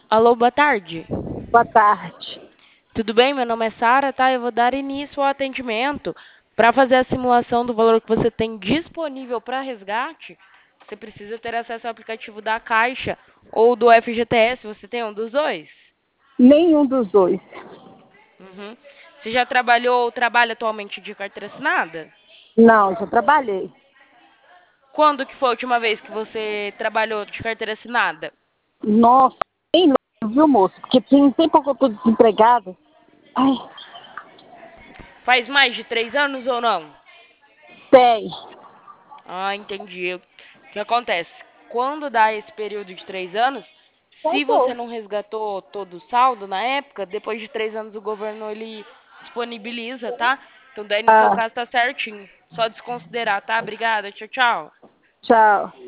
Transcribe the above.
Alô, boa tarde. Boa tarde. Tudo bem? Meu nome é Sara, tá? Eu vou dar início ao atendimento. Para fazer a simulação do valor que você tem disponível para resgate, você precisa ter acesso ao aplicativo da Caixa ou do FGTS. Você tem um dos dois? Nenhum dos dois. Uhum. Você já trabalhou ou trabalha atualmente de carteira assinada? Não, já trabalhei. Quando que foi a última vez que você trabalhou de carteira assinada? Nossa, bem longe, viu, moço? Porque tem pouco que eu tô desempregada. Ai, Faz mais de 3 anos ou não? tem. Ah, entendi. O que acontece? Quando dá esse período de 3 anos, se você Contou. não resgatou todo o saldo na época, depois de 3 anos o governo ele disponibiliza, tá? Então daí no seu Ah, caso tá certinho. Só desconsiderar, tá? Obrigada. Tchau, tchau. tchau.